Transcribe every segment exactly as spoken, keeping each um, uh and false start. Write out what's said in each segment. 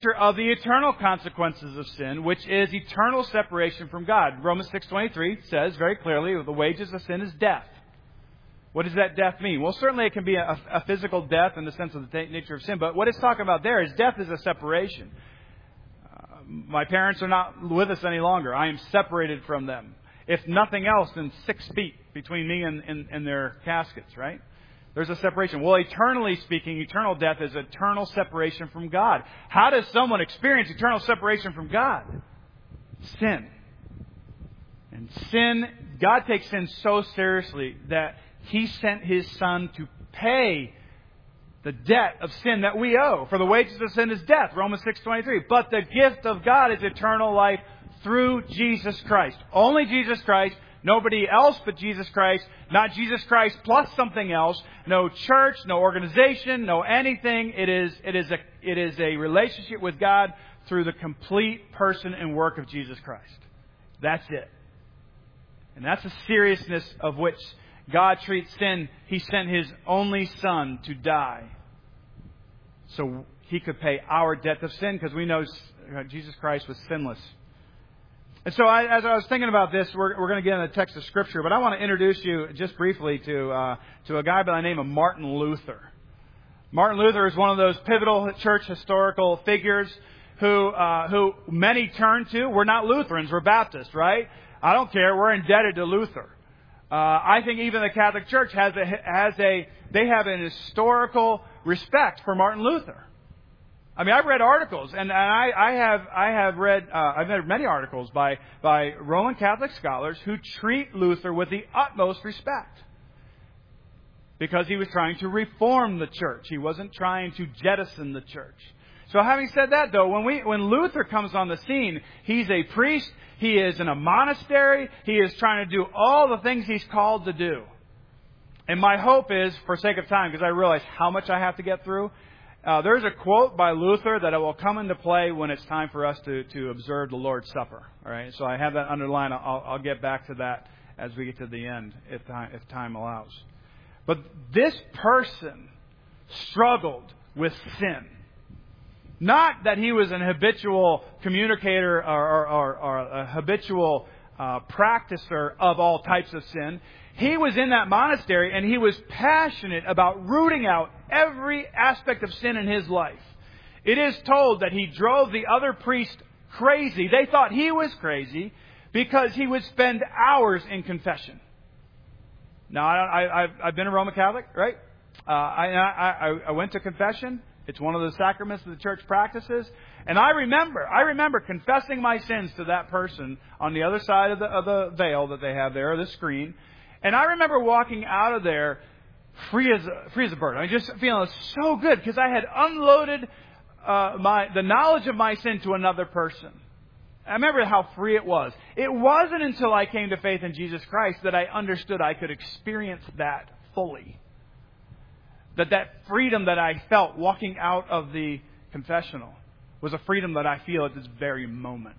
of the eternal consequences of sin, which is eternal separation from God. Romans six twenty-three says very clearly, the wages of sin is death. What does that death mean? Well, certainly it can be a, a physical death in the sense of the nature of sin, but what it's talking about there is death is a separation. Uh, my parents are not with us any longer. I am separated from them. If nothing else, then six feet between me and, and, and their caskets, right? There's a separation. Well, eternally speaking, eternal death is eternal separation from God. How does someone experience eternal separation from God? Sin. And sin, God takes sin so seriously that He sent His Son to pay the debt of sin that we owe. For the wages of sin is death, Romans six twenty-three. But the gift of God is eternal life through Jesus Christ. Only Jesus Christ. Nobody else but Jesus Christ. Not Jesus Christ plus something else. No church, no organization, no anything. It is, it is a, it is a relationship with God through the complete person and work of Jesus Christ. That's it. And that's the seriousness of which God treats sin. He sent His only Son to die so He could pay our debt of sin, because we know Jesus Christ was sinless. And so I, as I was thinking about this, we're, we're going to get in the text of Scripture, but I want to introduce you just briefly to uh, to a guy by the name of Martin Luther. Martin Luther is one of those pivotal church historical figures who uh, who many turn to. We're not Lutherans, we're Baptists, right? I don't care. We're indebted to Luther. Uh, I think even the Catholic Church has a has a they have an historical respect for Martin Luther. I mean, I've read articles, and I, I have I have read uh, I've read many articles by by Roman Catholic scholars who treat Luther with the utmost respect, because he was trying to reform the church. He wasn't trying to jettison the church. So, having said that, though, when we when Luther comes on the scene, he's a priest. He is in a monastery. He is trying to do all the things he's called to do. And my hope is, for sake of time, because I realize how much I have to get through. Uh, there's a quote by Luther that will come into play when it's time for us to, to observe the Lord's Supper. All right, so I have that underlined. I'll, I'll get back to that as we get to the end, if time, if time allows. But this person struggled with sin. Not that he was an habitual communicator or, or, or, or a habitual uh, practicer of all types of sin. He was in that monastery and he was passionate about rooting out every aspect of sin in his life. It is told that he drove the other priests crazy. They thought he was crazy because he would spend hours in confession. Now, I, I, I've, I've been a Roman Catholic, right? Uh, I, I, I went to confession. It's one of the sacraments that the church practices. And I remember, I remember confessing my sins to that person on the other side of the, of the veil that they have there, or the screen. And I remember walking out of there free as a, free as a bird. I just feeling so good because I had unloaded uh, my the knowledge of my sin to another person. I remember how free it was. It wasn't until I came to faith in Jesus Christ that I understood I could experience that fully. That that freedom that I felt walking out of the confessional was a freedom that I feel at this very moment.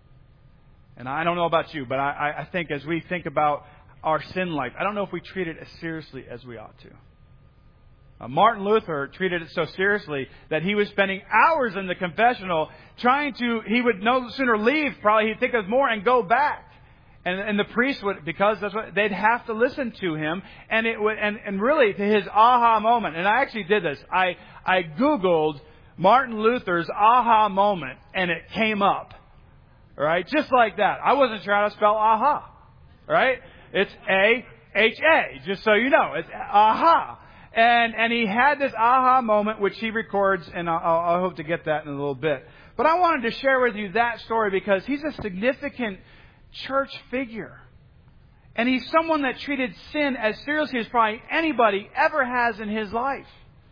And I don't know about you, but I, I think as we think about our sin life, I don't know if we treat it as seriously as we ought to. Uh, Martin Luther treated it so seriously that he was spending hours in the confessional trying to, he would no sooner leave, probably he'd think of more and go back. And, and the priest would, because that's what, they'd have to listen to him. And it would, and, and really to his aha moment. And I actually did this. I, I Googled Martin Luther's aha moment and it came up. All right. Just like that. I wasn't sure how to spell aha. All right. It's A H A, just so you know. It's aha. And and he had this aha moment, which he records, and I'll, I'll hope to get that in a little bit. But I wanted to share with you that story because he's a significant church figure. And he's someone that treated sin as seriously as probably anybody ever has in his life.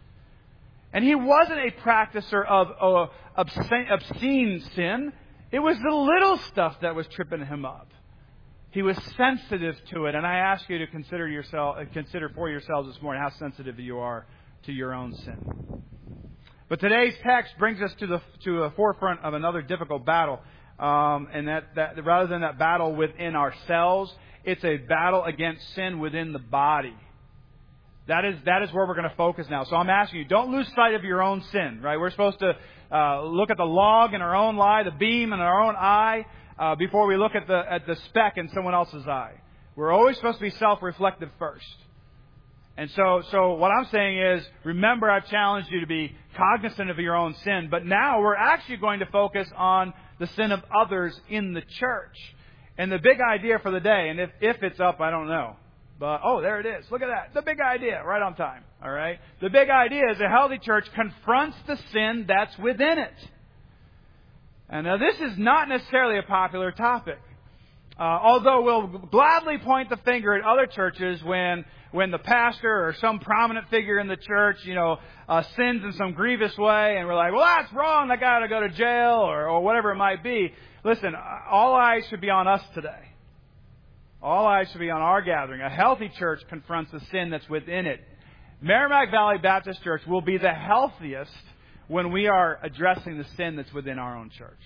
And he wasn't a practicer of uh, obscene, obscene sin. It was the little stuff that was tripping him up. He was sensitive to it, and I ask you to consider yourself, consider for yourselves this morning how sensitive you are to your own sin. But today's text brings us to the to the forefront of another difficult battle, um, and that, that rather than that battle within ourselves, it's a battle against sin within the body. That is that is where we're going to focus now. So I'm asking you, don't lose sight of your own sin, right? We're supposed to uh, look at the log in our own eye, the beam in our own eye, uh, before we look at the at the speck in someone else's eye. We're always supposed to be self-reflective first. And so, so what I'm saying is, remember, I've challenged you to be cognizant of your own sin. But now we're actually going to focus on the sin of others in the church. And the big idea for the day, and if, if it's up, I don't know. But, oh, there it is. Look at that. The big idea, right on time. All right? The big idea is a healthy church confronts the sin that's within it. And now this is not necessarily a popular topic. Uh, although we'll gladly point the finger at other churches when when the pastor or some prominent figure in the church, you know, uh, sins in some grievous way, and we're like, well, that's wrong, that guy ought to go to jail, or, or whatever it might be. Listen, all eyes should be on us today. All eyes should be on our gathering. A healthy church confronts the sin that's within it. Merrimack Valley Baptist Church will be the healthiest when we are addressing the sin that's within our own church.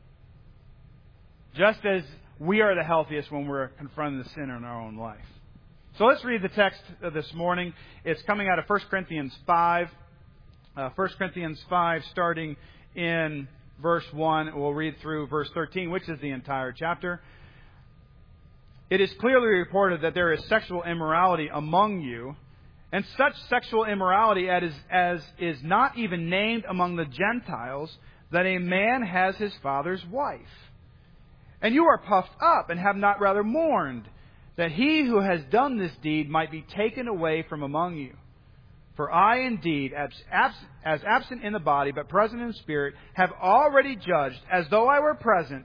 Just as we are the healthiest when we're confronting the sin in our own life. So let's read the text this morning. It's coming out of First Corinthians five. Uh, First Corinthians five, starting in verse one. We'll read through verse thirteen, which is the entire chapter. It is clearly reported that there is sexual immorality among you, and such sexual immorality as, as is not even named among the Gentiles, that a man has his father's wife. And you are puffed up and have not rather mourned, that he who has done this deed might be taken away from among you. For I indeed, as absent in the body, but present in spirit, have already judged, as though I were present,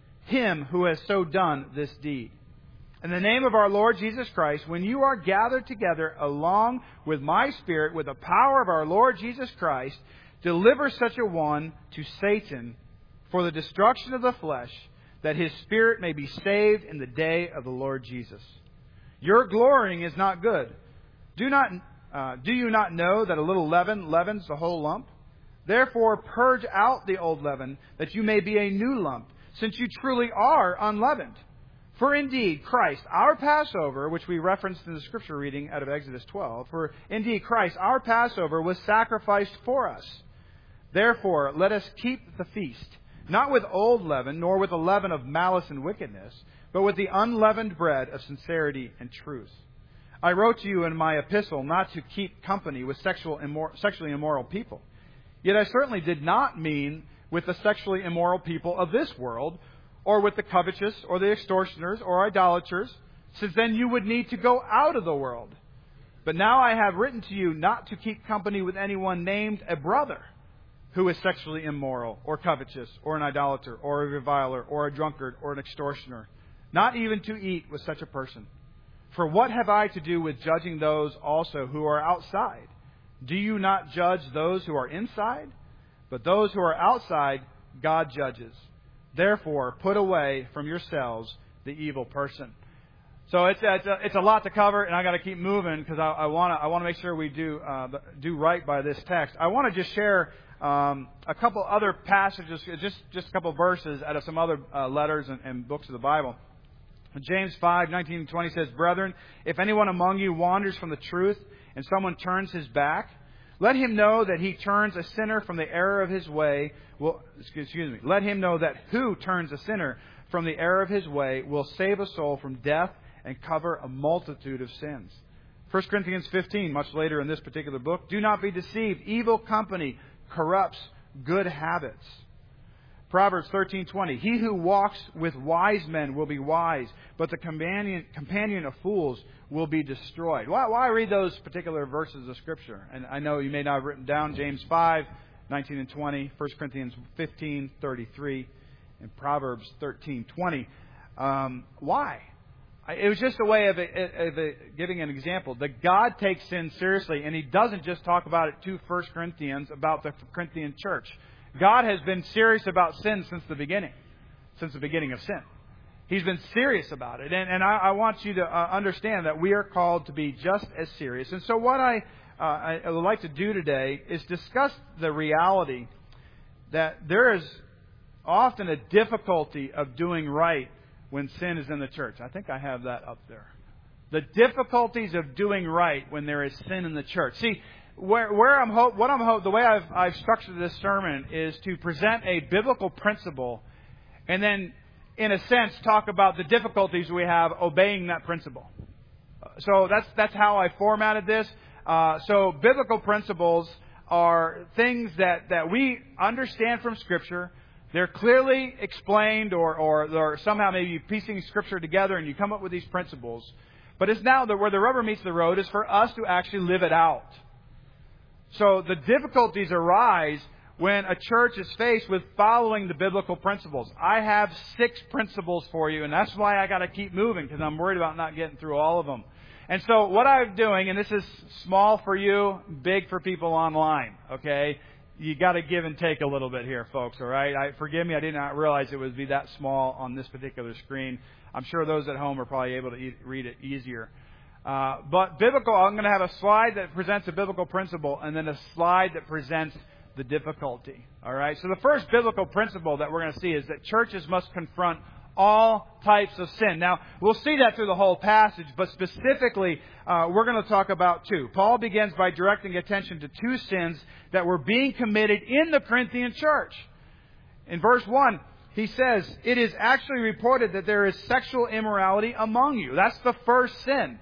him who has so done this deed. In the name of our Lord Jesus Christ, when you are gathered together along with my spirit, with the power of our Lord Jesus Christ, deliver such a one to Satan for the destruction of the flesh, that his spirit may be saved in the day of the Lord Jesus. Your glorying is not good. Do not, uh, do you not know that a little leaven leavens the whole lump? Therefore purge out the old leaven, that you may be a new lump, since you truly are unleavened. For indeed Christ, our Passover, which we referenced in the scripture reading out of Exodus twelve, for indeed Christ, our Passover, was sacrificed for us. Therefore let us keep the feast, not with old leaven, nor with the leaven of malice and wickedness, but with the unleavened bread of sincerity and truth. I wrote to you in my epistle not to keep company with sexual immor- sexually immoral people. Yet I certainly did not mean with the sexually immoral people of this world, or with the covetous, or the extortioners, or idolaters, since then you would need to go out of the world. But now I have written to you not to keep company with anyone named a brother, who is sexually immoral, or covetous, or an idolater, or a reviler, or a drunkard, or an extortioner, not even to eat with such a person. For what have I to do with judging those also who are outside? Do you not judge those who are inside? But those who are outside, God judges. Therefore, put away from yourselves the evil person. So it's it's a, it's a lot to cover, and I got to keep moving because I, I want to I want to make sure we do uh, do right by this text. I want to just share um, a couple other passages, just just a couple verses out of some other uh, letters and, and books of the Bible. James five nineteen and twenty says, "Brethren, if anyone among you wanders from the truth, and someone turns his back, let him know that he turns a sinner from the error of his way. Will excuse me. Let him know that who turns a sinner from the error of his way will save a soul from death and cover a multitude of sins." First Corinthians fifteen, much later in this particular book, "Do not be deceived. Evil company corrupts good habits." Proverbs thirteen twenty, "He who walks with wise men will be wise, but the companion companion of fools will be destroyed." Why, why read those particular verses of Scripture? And I know you may not have written down James five nineteen and twenty, First Corinthians fifteen thirty-three, and Proverbs thirteen twenty. Um, why? It was just a way of, a, of a, giving an example. That God takes sin seriously, and He doesn't just talk about it to First Corinthians, about the Corinthian church. God has been serious about sin since the beginning, since the beginning of sin. He's been serious about it. And, and I, I want you to uh, understand that we are called to be just as serious. And so what I, uh, I would like to do today is discuss the reality that there is often a difficulty of doing right when sin is in the church. I think I have that up there. The difficulties of doing right when there is sin in the church. See, where, where I'm hope, what I'm hope, the way I've, I've structured this sermon is to present a biblical principle, and then, in a sense, talk about the difficulties we have obeying that principle. So that's that's how I formatted this. Uh, so biblical principles are things that, that we understand from Scripture. They're clearly explained, or, or or somehow maybe piecing Scripture together, and you come up with these principles. But it's now that where the rubber meets the road is for us to actually live it out. So the difficulties arise when a church is faced with following the biblical principles. I have six principles for you, and that's why I got to keep moving, because I'm worried about not getting through all of them. And so what I'm doing, and this is small for you, big for people online, okay? You got to give and take a little bit here, folks, all right? I, forgive me, I did not realize it would be that small on this particular screen. I'm sure those at home are probably able to e- read it easier. Uh, but biblical, I'm going to have a slide that presents a biblical principle, and then a slide that presents the difficulty, all right? So the first biblical principle that we're going to see is that churches must confront all types of sin. Now, we'll see that through the whole passage, but specifically, uh, we're going to talk about two. Paul begins by directing attention to two sins that were being committed in the Corinthian church. In verse one, he says, "It is actually reported that there is sexual immorality among you." That's the first sin.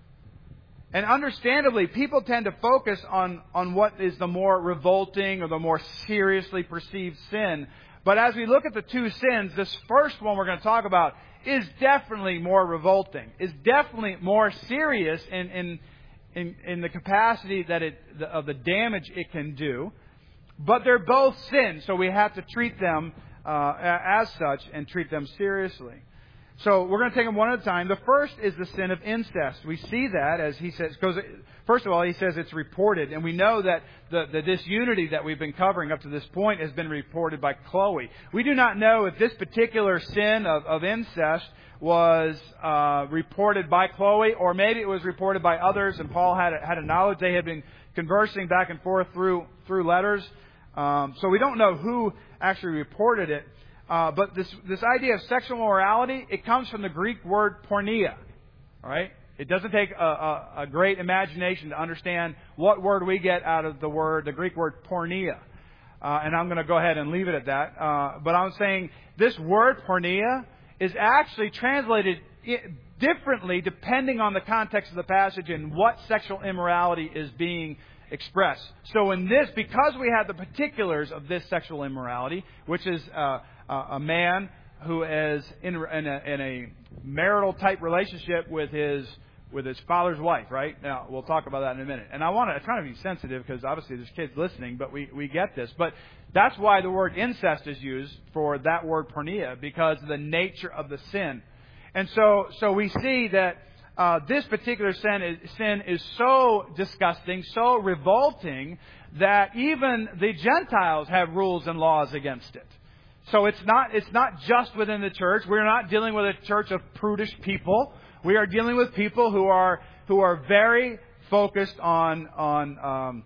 And understandably, people tend to focus on, on what is the more revolting or the more seriously perceived sin. But as we look at the two sins, this first one we're going to talk about is definitely more revolting, is definitely more serious in in in, in the capacity that it the, of the damage it can do. But they're both sins, so we have to treat them uh, as such and treat them seriously. So we're going to take them one at a time. The first is the sin of incest. We see that as he says, because first of all, he says it's reported. And we know that the, the disunity that we've been covering up to this point has been reported by Chloe. We do not know if this particular sin of, of incest was uh, reported by Chloe, or maybe it was reported by others, and Paul had a, had a knowledge. They had been conversing back and forth through through letters. Um, so we don't know who actually reported it. Uh, but this this idea of sexual morality, it comes from the Greek word porneia. All right? It doesn't take a, a, a great imagination to understand what word we get out of the word, the Greek word porneia. Uh, and I'm going to go ahead and leave it at that. Uh, but I'm saying this word porneia is actually translated differently depending on the context of the passage and what sexual immorality is being expressed. So in this, because we have the particulars of this sexual immorality, which is uh, a man who is in, in, a, in a marital type relationship with his with his father's wife, right? Now, we'll talk about that in a minute. And I want to, I'm trying to be sensitive because obviously there's kids listening, but we, we get this. But that's why the word incest is used for that word porneia, because of the nature of the sin. And so, so we see that uh, this particular sin is, sin is so disgusting, so revolting, that even the Gentiles have rules and laws against it. So it's not it's not just within the church. We're not dealing with a church of prudish people. We are dealing with people who are who are very focused on on um,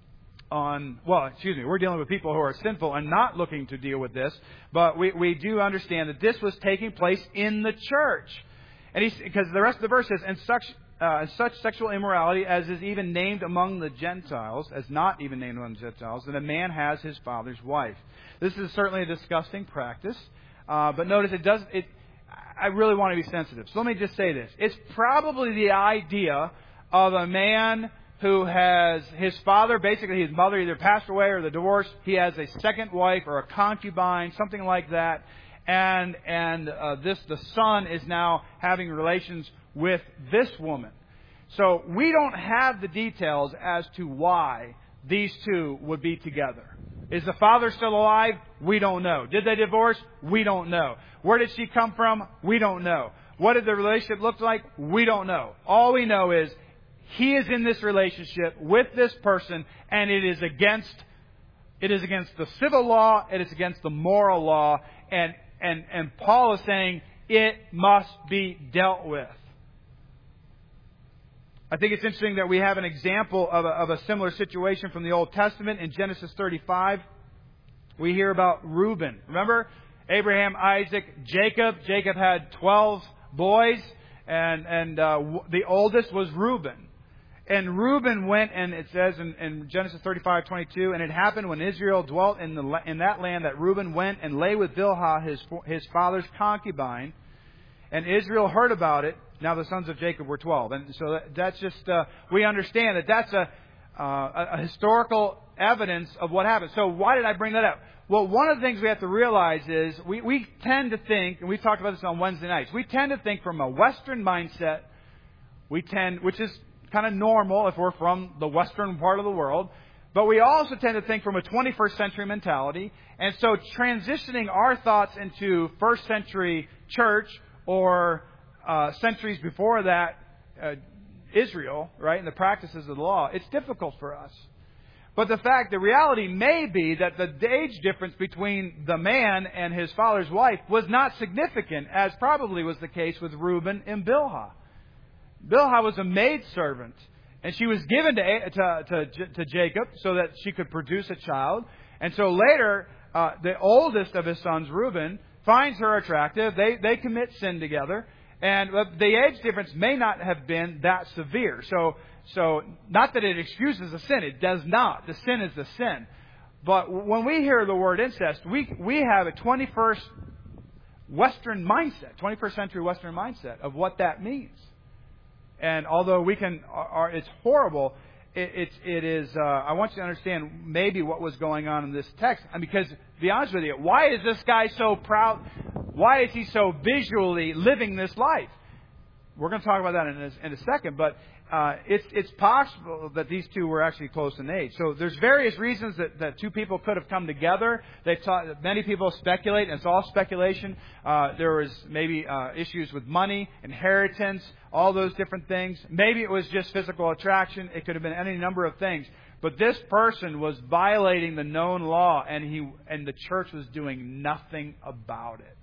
on well, excuse me. We're dealing with people who are sinful and not looking to deal with this. But we, we do understand that this was taking place in the church, and he's, because the rest of the verse says, and such uh, such sexual immorality as is even named among the Gentiles, as not even named among the Gentiles, that a man has his father's wife. This is certainly a disgusting practice, uh, but notice it does. It. I really want to be sensitive. So let me just say this. It's probably the idea of a man who has his father, basically his mother, either passed away or the divorce. He has a second wife or a concubine, something like that. And and uh, this the son is now having relations with this woman. So we don't have the details as to why these two would be together. Is the father still alive? We don't know. Did they divorce? We don't know. Where did she come from? We don't know. What did the relationship look like? We don't know. All we know is he is in this relationship with this person, and it is against it is against the civil law, it is against the moral law, and and, and Paul is saying it must be dealt with. I think it's interesting that we have an example of a, of a similar situation from the Old Testament. In Genesis thirty-five, we hear about Reuben. Remember? Abraham, Isaac, Jacob. Jacob had twelve boys, and, and uh, the oldest was Reuben. And Reuben went, and it says in, in Genesis thirty-five twenty-two, and it happened when Israel dwelt in the in that land that Reuben went and lay with Bilhah, his his father's concubine, and Israel heard about it. Now the sons of Jacob were twelve, and so that, that's just uh, we understand that that's a, uh, a historical evidence of what happened. So why did I bring that up? Well, one of the things we have to realize is we we tend to think, and we've talked about this on Wednesday nights. We tend to think from a Western mindset. We tend, which is kind of normal if we're from the western part of the world. But we also tend to think from a twenty-first century mentality. And so transitioning our thoughts into first century church or uh, centuries before that, uh, Israel, right, and the practices of the law, it's difficult for us. But the fact, the reality may be that the age difference between the man and his father's wife was not significant, as probably was the case with Reuben and Bilhah. Bilhah was a maidservant, and she was given to, to, to, to Jacob so that she could produce a child. And so later, uh, the oldest of his sons, Reuben, finds her attractive. They, they commit sin together. And the age difference may not have been that severe. So, so not that it excuses the sin. It does not. The sin is the sin. But when we hear the word incest, we, we have a twenty-first Western mindset, twenty-first century Western mindset of what that means. And although we can, are, it's horrible, it, it's, it is, uh, I want you to understand maybe what was going on in this text. And because, to be honest with you, why is this guy so proud? Why is he so visually living this life? We're going to talk about that in a, in a second, but uh, it's, it's possible that these two were actually close in age. So there's various reasons that, that two people could have come together. They taught, many people speculate, and it's all speculation. Uh, there was maybe uh, issues with money, inheritance, all those different things. Maybe it was just physical attraction. It could have been any number of things. But this person was violating the known law, and he and the church was doing nothing about it.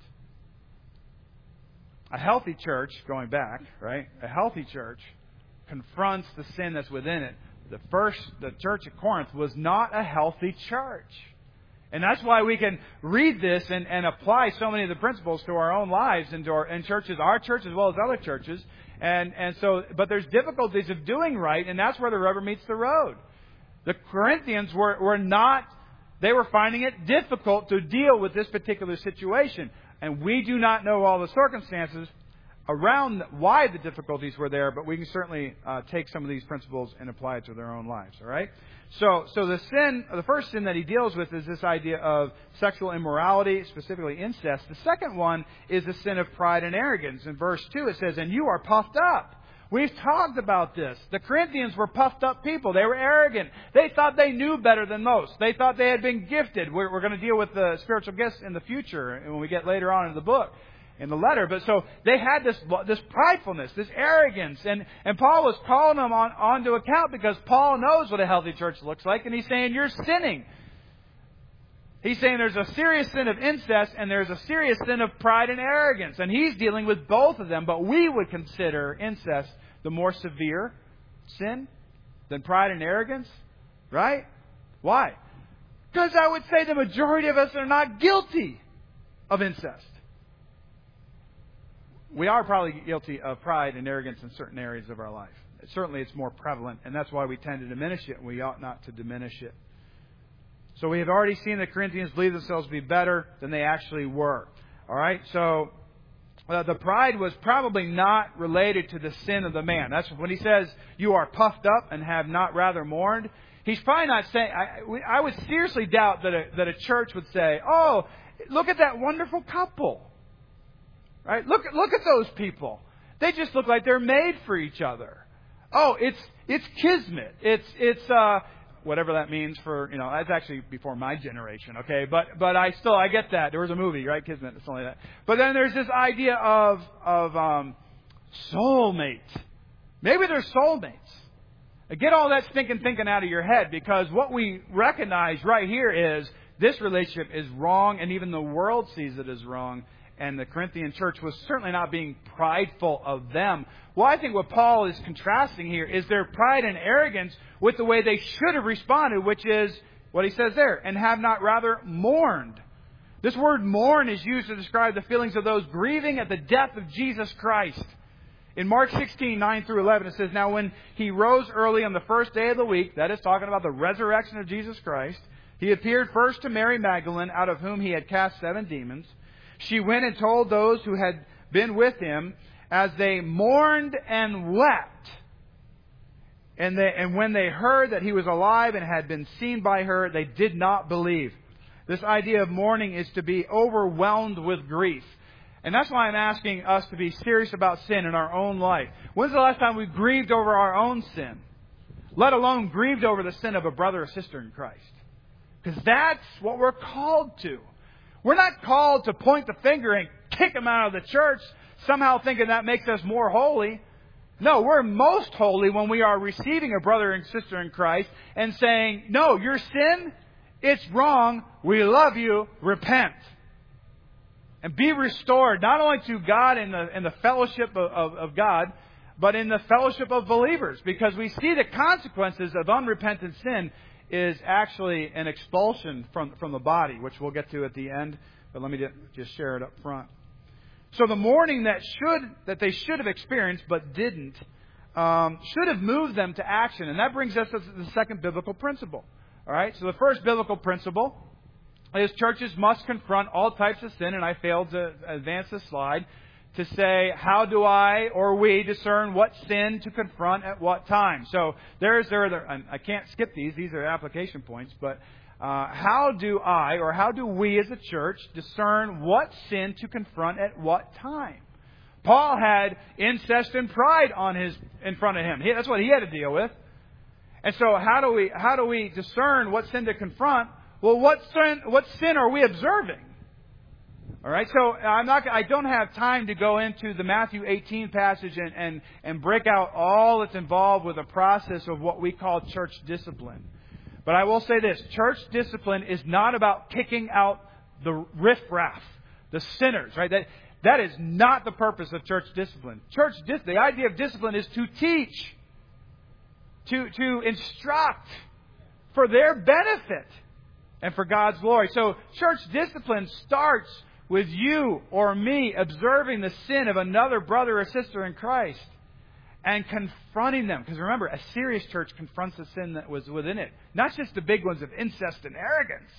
A healthy church, going back, right? A healthy church confronts the sin that's within it. The first, the church at Corinth was not a healthy church. And that's why we can read this and, and apply so many of the principles to our own lives and to our and churches, our church as well as other churches. And, and so, but there's difficulties of doing right, and that's where the rubber meets the road. The Corinthians were, were not, they were finding it difficult to deal with this particular situation. And we do not know all the circumstances around why the difficulties were there, but we can certainly uh, take some of these principles and apply it to their own lives. All right. So, so the sin, the first sin that he deals with is this idea of sexual immorality, specifically incest. The second one is the sin of pride and arrogance. In verse two, it says, "And you are puffed up." We've talked about this. The Corinthians were puffed up people. They were arrogant. They thought they knew better than most. They thought they had been gifted. We're, we're going to deal with the spiritual gifts in the future when we get later on in the book, in the letter. But so they had this this pridefulness, this arrogance. And, and Paul was calling them on, on to account because Paul knows what a healthy church looks like. And he's saying, you're sinning. He's saying there's a serious sin of incest and there's a serious sin of pride and arrogance. And he's dealing with both of them. But we would consider incest the more severe sin than pride and arrogance. Right? Why? Because I would say the majority of us are not guilty of incest. We are probably guilty of pride and arrogance in certain areas of our life. Certainly it's more prevalent, and that's why we tend to diminish it, and we ought not to diminish it. So we have already seen the Corinthians believe themselves to be better than they actually were. All right? So uh, the pride was probably not related to the sin of the man. That's when he says, you are puffed up and have not rather mourned. He's probably not saying, I, we, I would seriously doubt that a, that a church would say, oh, look at that wonderful couple. Right? Look, look at those people. They just look like they're made for each other. Oh, it's it's kismet. It's it's uh whatever that means for, you know, that's actually before my generation, okay? But but I still I get that. There was a movie, right? Kismet, it's only that. But then there's this idea of of um soulmate. Maybe they're soulmates. Get all that stinking thinking out of your head, because what we recognize right here is this relationship is wrong, and even the world sees it as wrong. And the Corinthian church was certainly not being prideful of them. Well, I think what Paul is contrasting here is their pride and arrogance with the way they should have responded, which is what he says there, and have not rather mourned. This word mourn is used to describe the feelings of those grieving at the death of Jesus Christ. In Mark sixteen, nine through eleven, it says, "Now when he rose early on the first day of the week," that is talking about the resurrection of Jesus Christ, "he appeared first to Mary Magdalene, out of whom he had cast seven demons. She went and told those who had been with him, as they mourned and wept. And, they, and when they heard that he was alive and had been seen by her, they did not believe." This idea of mourning is to be overwhelmed with grief. And that's why I'm asking us to be serious about sin in our own life. When's the last time we grieved over our own sin? Let alone grieved over the sin of a brother or sister in Christ. Because that's what we're called to. We're not called to point the finger and kick them out of the church, somehow thinking that makes us more holy. No, we're most holy when we are receiving a brother and sister in Christ and saying, "No, your sin, it's wrong. We love you. Repent." And be restored, not only to God in the, in the fellowship of, of, of God, but in the fellowship of believers. Because we see the consequences of unrepentant sin is actually an expulsion from, from the body, which we'll get to at the end. But let me just share it up front. So the mourning that should that they should have experienced but didn't um, should have moved them to action. And that brings us to the second biblical principle. All right. So the first biblical principle is churches must confront all types of sin, and I failed to advance the slide to say, how do I or we discern what sin to confront at what time? So there's there, there I can't skip these; these are application points. But uh, how do I or how do we as a church discern what sin to confront at what time? Paul had incest and pride on his in front of him. He, that's what he had to deal with. And so, how do we how do we discern what sin to confront? Well, what sin, what sin are we observing? All right, so I'm not. I don't have time to go into the Matthew eighteen passage and, and, and break out all that's involved with the process of what we call church discipline. But I will say this: church discipline is not about kicking out the riffraff, the sinners. Right? That that is not the purpose of church discipline. Church dis- the idea of discipline is to teach, to to instruct for their benefit. And for God's glory. So church discipline starts with you or me observing the sin of another brother or sister in Christ and confronting them. Because remember, a serious church confronts the sin that was within it. Not just the big ones of incest and arrogance,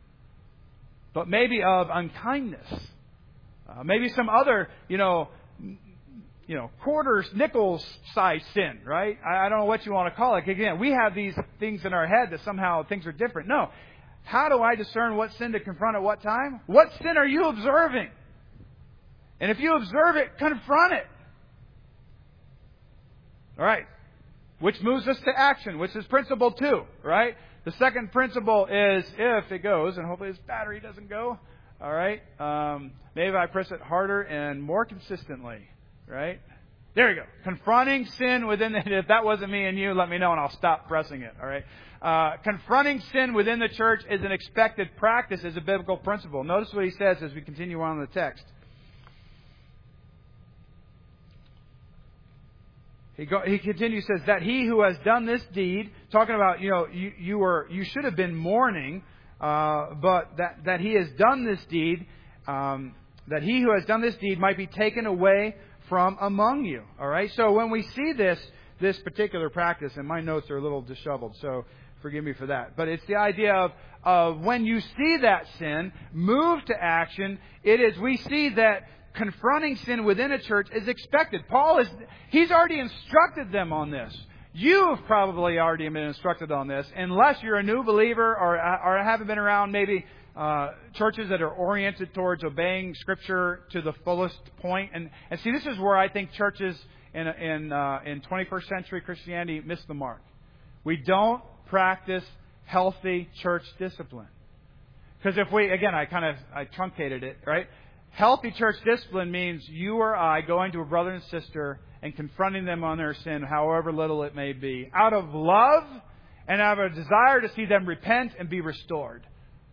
but maybe of unkindness. Uh, maybe some other, you know, you know, quarters, nickels size sin, right? I, I don't know what you want to call it. Again, we have these things in our head that somehow things are different. No. How do I discern what sin to confront at what time? What sin are you observing? And if you observe it, confront it. All right. Which moves us to action, which is principle two, right? The second principle is if it goes, and hopefully this battery doesn't go, all right? Um, maybe I press it harder and more consistently, right? There we go. Confronting sin within the... If that wasn't me and you, let me know and I'll stop pressing it, all right? Uh, confronting sin within the church is an expected practice as a biblical principle. Notice what he says as we continue on in the text. He, go, he continues, says, that he who has done this deed, talking about, you know, you, you were, you should have been mourning, uh, but that, that he has done this deed, um, that he who has done this deed might be taken away from among you. All right. So when we see this, this particular practice, and my notes are a little disheveled, so forgive me for that. But it's the idea of, of when you see that sin, move to action. It is, we see that confronting sin within a church is expected. Paul is, he's already instructed them on this. You have probably already been instructed on this, unless you're a new believer or, or haven't been around maybe uh, churches that are oriented towards obeying Scripture to the fullest point. And, and see, this is where I think churches in in, uh, in twenty-first century Christianity miss the mark. We don't practice healthy church discipline. Because if we, again, I kind of I truncated it, right? Healthy church discipline means you or I going to a brother and sister and confronting them on their sin, however little it may be, out of love and out of a desire to see them repent and be restored.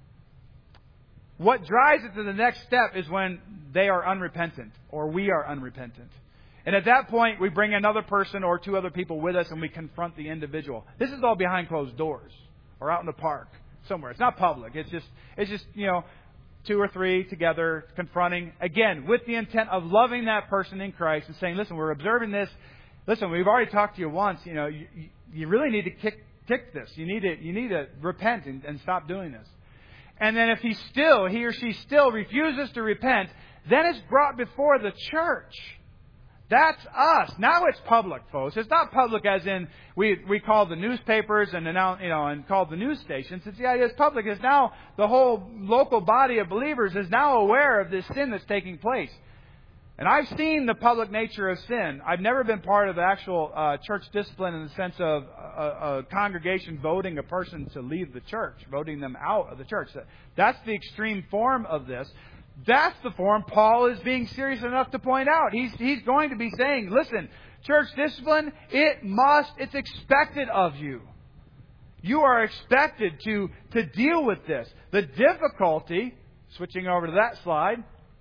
What drives it to the next step is when they are unrepentant or we are unrepentant. And at that point, we bring another person or two other people with us and we confront the individual. This is all behind closed doors or out in the park somewhere. It's not public. It's just, it's just, you know, two or three together, confronting, again, with the intent of loving that person in Christ and saying, listen, we're observing this. Listen, we've already talked to you once. You know, you, you really need to kick, kick this. You need to, you need to repent and, and stop doing this. And then if he still, he or she still refuses to repent, then it's brought before the church. That's us. Now it's public, folks. It's not public as in we we call the newspapers and announce, you know, and call the news stations. It's the idea it's public. It's now the whole local body of believers is now aware of this sin that's taking place. And I've seen the public nature of sin. I've never been part of the actual uh, church discipline in the sense of a, a congregation voting a person to leave the church, voting them out of the church. That's the extreme form of this. That's the form Paul is being serious enough to point out. He's, he's going to be saying, listen, church discipline, it must, it's expected of you. You are expected to, to deal with this. The difficulty, switching over to that slide,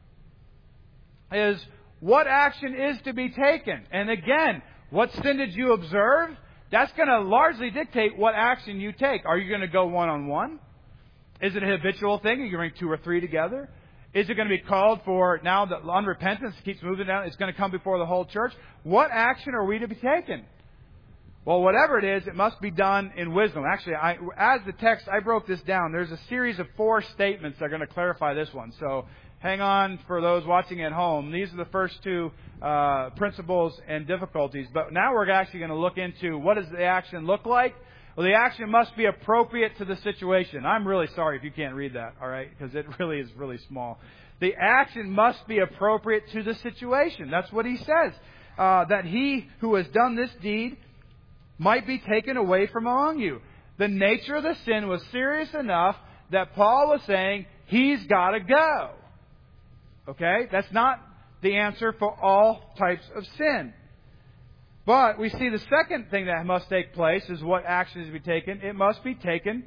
is what action is to be taken. And again, what sin did you observe? That's going to largely dictate what action you take. Are you going to go one-on-one? Is it a habitual thing? Are you going to bring two or three together? Is it going to be called for now that unrepentance keeps moving down? It's going to come before the whole church. What action are we to be taking? Well, whatever it is, it must be done in wisdom. Actually, I, as the text, I broke this down. There's a series of four statements that are going to clarify this one. So hang on for those watching at home. These are the first two uh, principles and difficulties. But now we're actually going to look into what does the action look like. Well, the action must be appropriate to the situation. I'm really sorry if you can't read that, all right, because it really is really small. The action must be appropriate to the situation. That's what he says. Uh, that he who has done this deed might be taken away from among you. The nature of the sin was serious enough that Paul was saying he's got to go. Okay? That's not the answer for all types of sin. But we see the second thing that must take place is what action is to be taken. It must be taken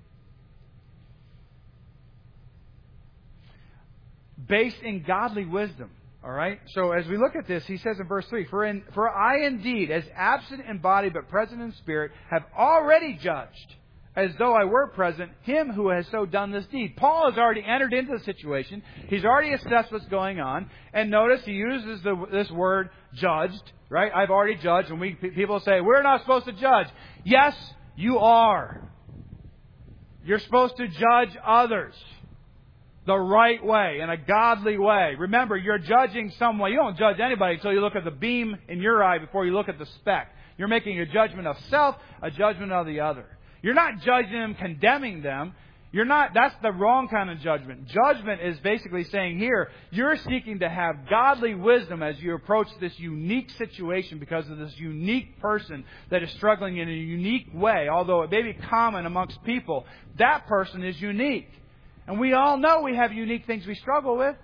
based in godly wisdom. All right? So as we look at this, he says in verse three, For, in, for I indeed, as absent in body but present in spirit, have already judged, as though I were present, him who has so done this deed. Paul has already entered into the situation. He's already assessed what's going on. And notice he uses the, this word judged, right? I've already judged. And we people say, we're not supposed to judge. Yes, you are. You're supposed to judge others the right way, in a godly way. Remember, you're judging someone. You don't judge anybody until you look at the beam in your eye before you look at the speck. You're making a judgment of self, a judgment of the other. You're not judging them, condemning them. You're not, that's the wrong kind of judgment. Judgment is basically saying here, you're seeking to have godly wisdom as you approach this unique situation because of this unique person that is struggling in a unique way. Although it may be common amongst people, that person is unique. And we all know we have unique things we struggle with.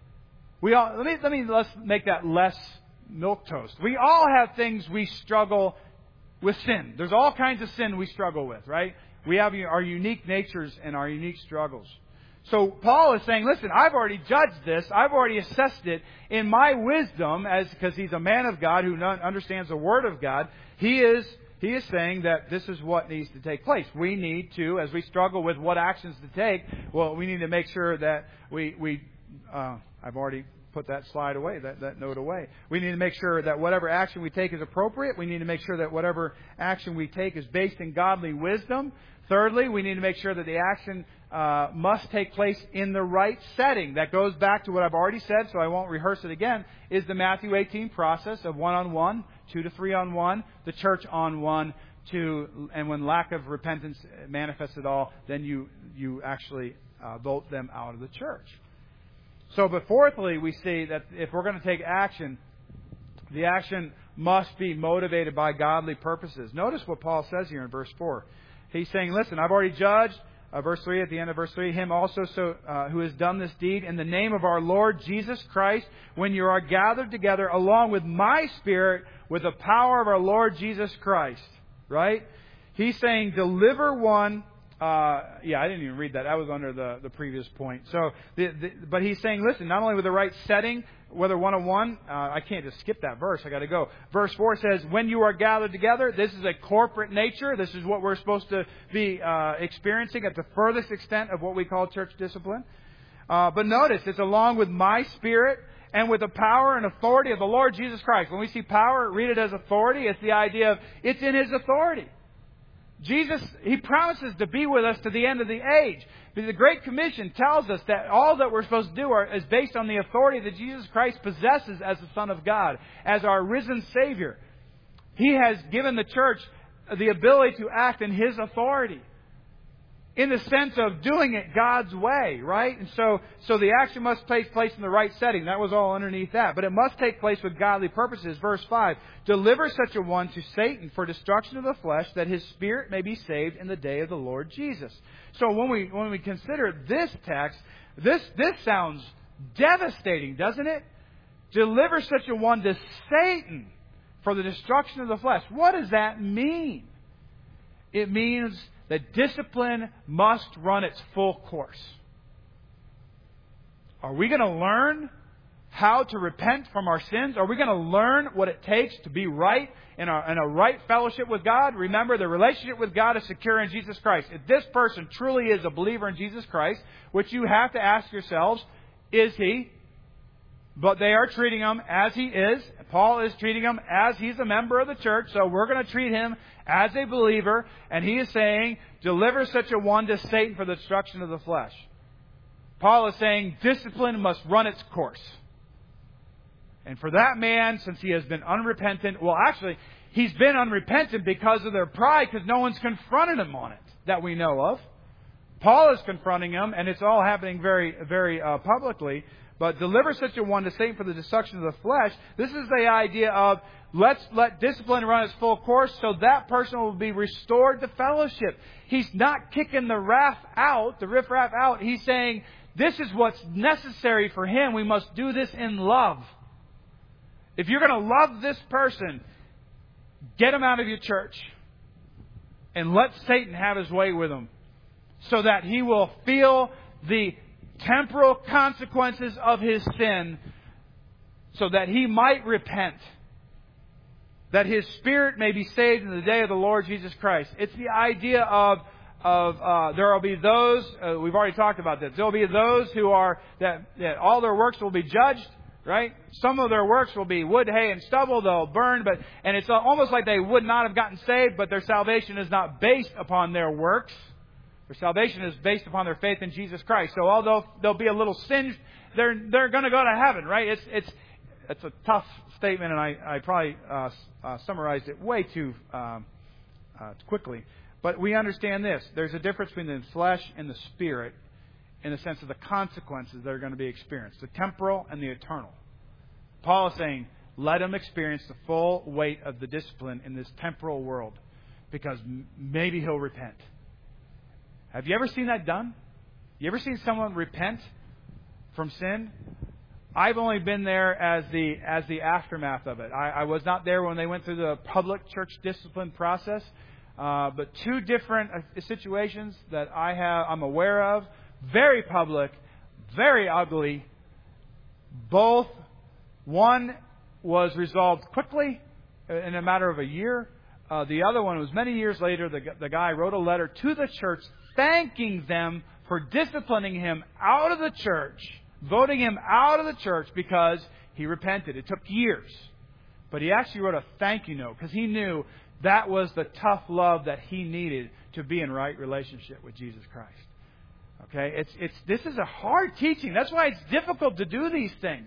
We all, let me, let me, let's make that less milquetoast. We all have things we struggle with sin. There's all kinds of sin we struggle with, right? We have our unique natures and our unique struggles. So Paul is saying, listen, I've already judged this. I've already assessed it in my wisdom, as because he's a man of God who understands the Word of God. He is he is saying that this is what needs to take place. We need to, as we struggle with what actions to take, well, we need to make sure that we we uh, I've already put that slide away, that, that note away. We need to make sure that whatever action we take is appropriate. We need to make sure that whatever action we take is based in godly wisdom. Thirdly, we need to make sure that the action uh, must take place in the right setting. That goes back to what I've already said, so I won't rehearse it again, is the Matthew eighteen process of one-on-one, two to three on one, the church on one, two, and when lack of repentance manifests at all, then you, you actually uh, vote them out of the church. So, but fourthly, we see that if we're going to take action, the action must be motivated by godly purposes. Notice what Paul says here in verse four. He's saying, listen, I've already judged, uh, verse three, at the end of verse three, him also so uh, who has done this deed in the name of our Lord Jesus Christ, when you are gathered together along with my Spirit, with the power of our Lord Jesus Christ. Right? He's saying, deliver one. Uh, yeah, I didn't even read that. That was under the, the previous point. So, the, the, but he's saying, listen, not only with the right setting, whether one-on-one, uh, I can't just skip that verse. I got to go. Verse four says, when you are gathered together, this is a corporate nature. This is what we're supposed to be uh, experiencing at the furthest extent of what we call church discipline. Uh, but notice, it's along with my Spirit and with the power and authority of the Lord Jesus Christ. When we see power, read it as authority. It's the idea of it's in His authority. Jesus, He promises to be with us to the end of the age. But the Great Commission tells us that all that we're supposed to do are, is based on the authority that Jesus Christ possesses as the Son of God, as our risen Savior. He has given the church the ability to act in His authority, in the sense of doing it God's way, right? And so, so the action must take place in the right setting. That was all underneath that. But it must take place with godly purposes. Verse five, deliver such a one to Satan for destruction of the flesh, that his spirit may be saved in the day of the Lord Jesus. So when we, when we consider this text, this, this sounds devastating, doesn't it? Deliver such a one to Satan for the destruction of the flesh. What does that mean? It means that discipline must run its full course. Are we going to learn how to repent from our sins? Are we going to learn what it takes to be right in, our, in a right fellowship with God? Remember, the relationship with God is secure in Jesus Christ. If this person truly is a believer in Jesus Christ, which you have to ask yourselves, is he? But they are treating him as he is. Paul is treating him as he's a member of the church. So we're going to treat him as a believer. And he is saying, deliver such a one to Satan for the destruction of the flesh. Paul is saying, discipline must run its course. And for that man, since he has been unrepentant, well, actually, he's been unrepentant because of their pride, because no one's confronted him on it that we know of. Paul is confronting him, and it's all happening very, very uh, publicly. But deliver such a one to Satan for the destruction of the flesh. This is the idea of let's let discipline run its full course so that person will be restored to fellowship. He's not kicking the wrath out, the riffraff out. He's saying this is what's necessary for him. We must do this in love. If you're going to love this person, get him out of your church and let Satan have his way with him so that he will feel the temporal consequences of his sin so that he might repent, that his spirit may be saved in the day of the Lord Jesus Christ. It's the idea of of uh, there will be those, uh, we've already talked about this, there will be those who are, that, that all their works will be judged, right? Some of their works will be wood, hay, and stubble, they'll burn, but and it's almost like they would not have gotten saved, but their salvation is not based upon their works. Their salvation is based upon their faith in Jesus Christ. So although they'll be a little singed, they're they're going to go to heaven, right? It's it's it's a tough statement, and I I probably uh, uh, summarized it way too um, uh, quickly. But we understand this: there's a difference between the flesh and the spirit, in the sense of the consequences that are going to be experienced, the temporal and the eternal. Paul is saying, let them experience the full weight of the discipline in this temporal world, because m- maybe he'll repent. Have you ever seen that done? You ever seen someone repent from sin? I've only been there as the as the aftermath of it. I, I was not there when they went through the public church discipline process, uh, but two different situations that I have I'm aware of, very public, very ugly. Both, one was resolved quickly in a matter of a year. Uh, the other one was many years later. The, the guy wrote a letter to the church thanking them for disciplining him out of the church, voting him out of the church because he repented. It took years. But he actually wrote a thank you note because he knew that was the tough love that he needed to be in right relationship with Jesus Christ. Okay? It's it's this is a hard teaching. That's why it's difficult to do these things.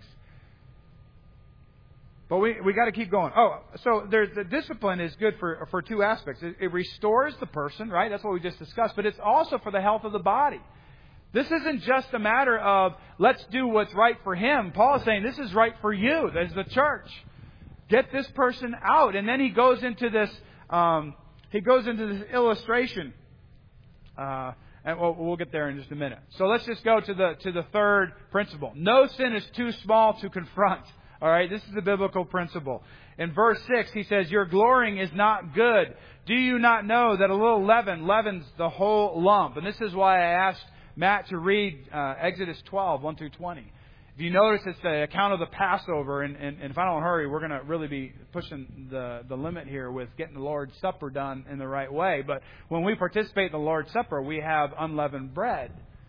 But we we got to keep going. Oh, so there's the discipline is good for for two aspects. It, it restores the person, right? That's what we just discussed. But it's also for the health of the body. This isn't just a matter of let's do what's right for him. Paul is saying this is right for you as the church. Get this person out, and then he goes into this. Um, he goes into this illustration, uh, and we'll, we'll get there in just a minute. So let's just go to the to the third principle. No sin is too small to confront. All right, this is the biblical principle. In verse six, he says, your glorying is not good. Do you not know that a little leaven leavens the whole lump? And this is why I asked Matt to read uh, Exodus twelve, one through twenty. If you notice, it's the account of the Passover. And, and, and if I don't hurry, we're going to really be pushing the, the limit here with getting the Lord's Supper done in the right way. But when we participate in the Lord's Supper, we have unleavened bread.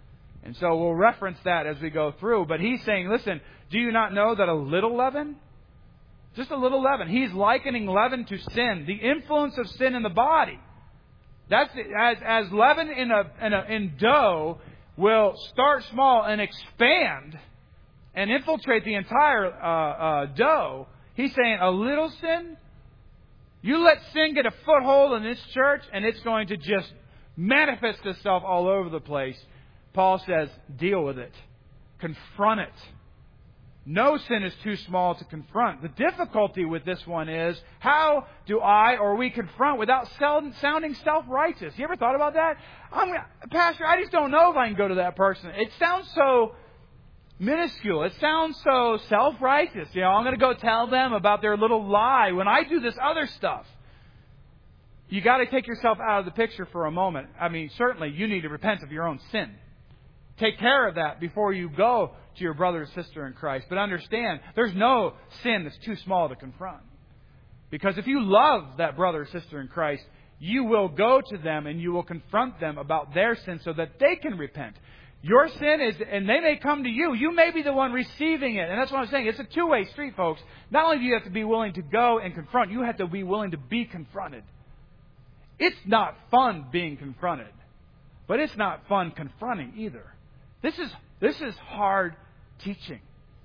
And so we'll reference that as we go through. But he's saying, listen, do you not know that a little leaven, just a little leaven, he's likening leaven to sin, the influence of sin in the body. That's as as leaven in a in a in dough will start small and expand and infiltrate the entire uh, uh, dough. He's saying a little sin. You let sin get a foothold in this church, and it's going to just manifest itself all over the place. Paul says, deal with it. Confront it. No sin is too small to confront. The difficulty with this one is, how do I or we confront without sounding self-righteous? You ever thought about that? I'm, Pastor, I just don't know if I can go to that person. It sounds so minuscule. It sounds so self-righteous. You know, I'm going to go tell them about their little lie when I do this other stuff. You got to take yourself out of the picture for a moment. I mean, certainly you need to repent of your own sin. Take care of that before you go to your brother or sister in Christ. But understand, there's no sin that's too small to confront. Because if you love that brother or sister in Christ, you will go to them and you will confront them about their sin so that they can repent. Your sin is, and they may come to you. You may be the one receiving it. And that's what I'm saying. It's a two-way street, folks. Not only do you have to be willing to go and confront, you have to be willing to be confronted. It's not fun being confronted. But it's not fun confronting either. This is this is hard teaching.